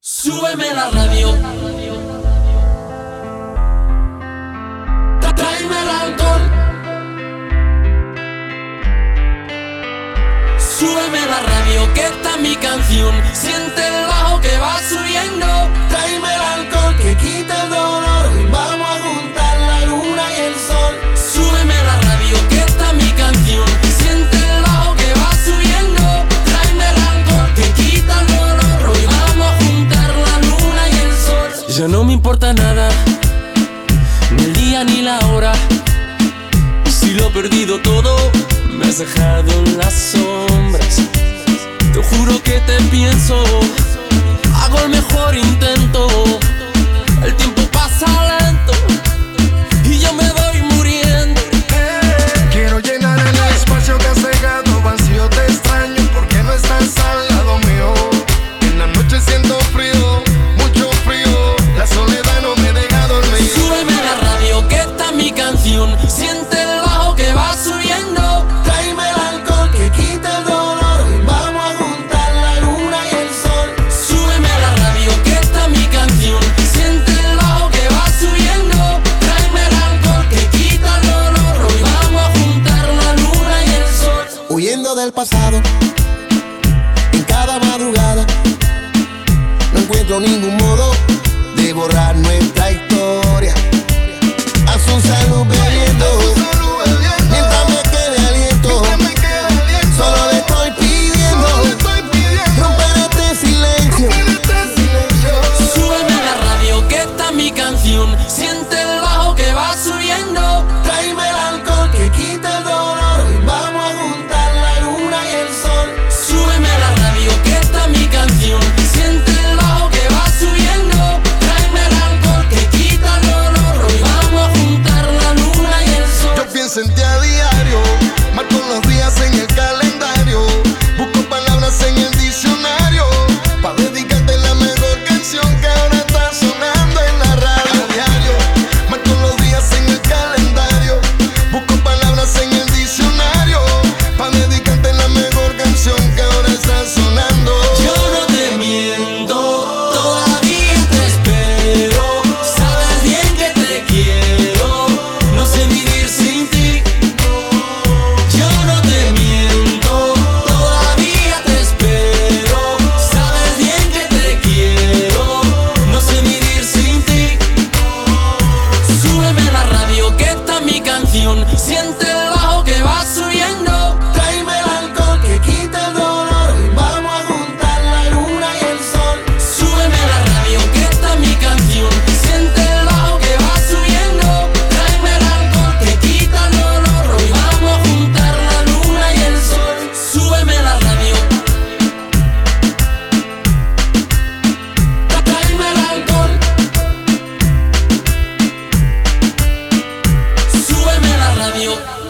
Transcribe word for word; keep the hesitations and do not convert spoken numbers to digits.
Súbeme la radio. Tráeme el alcohol. Súbeme la radio, que esta es mi canción. Siente el bajo que va subiendo. Tráeme el alcohol que quita el dolor. Y vamos a juntar la luna y el sol. Súbeme la radio, que esta es mi canción. Siente el bajo que va subiendo. Tráeme el alcohol que quita el dolor. Hoy vamos a juntar la luna y el sol. Ya no me importa nada, ni el día ni la hora. Si lo he perdido todo, me has dejado en las sombras. Te juro que te pienso, hago el mejor intento. El tiempo pasa lento y yo me voy muriendo. Quiero llenar el espacio que has dejado vacío. Te extraño porque no estás al lado mío. En la noche siento frío, mucho frío. La soledad no me deja dormir. Súbeme la radio, que esta es mi canción. Siente el bajo que va subiendo. Tráeme el alcohol que quita el dolor. Y vamos a juntar la luna y el sol. Súbeme la radio, que esta es mi canción. Siente el bajo que va subiendo. Tráeme el alcohol que quita el dolor. Hoy vamos a juntar la luna y el sol. Huyendo del pasado, en cada madrugada, no encuentro ningún modo de borrar nuestra historia. A su salud bebiendo, mientras me quede aliento, solo le estoy pidiendo romper este silencio. Súbeme la radio, que esta es mi canción. Siente el bajo que va subiendo. Tráeme el alcohol que quita el dolor. Y vamos a juntar la luna y el sol. Súbeme la radio, que esta es mi canción. Siente el bajo que va subiendo. Tráeme el alcohol que quita el dolor. Hoy vamos a juntar la luna y el sol. Yo pienso en ti a diario, marco los días en el calendario, busco palabras en el diccionario, pa' dedicarte la mejor canción que ahora está sonando en la radio. A diario, marco los días en el calendario, busco palabras en el diccionario, pa' dedicarte la mejor canción que ahora está sonando. Yo no te miento, todavía te espero. Sabes bien que te quiero, no sé vivir sin ti. Yo no te miento, todavía te espero. Sabes bien que te quiero, no sé vivir sin ti. Súbeme la radio, que esta es mi canción. Siente el bajo que va subiendo. Tráeme el alcohol que quita el dolor. Y vamos a juntar la luna y el sol. Súbeme la radio, que esta es mi canción. Siente el bajo que va subiendo. Tráeme el alcohol que quita el dolor. Hoy vamos a juntar la luna y el sol. Súbeme la radio. Tráeme el alcohol. Súbeme la radio.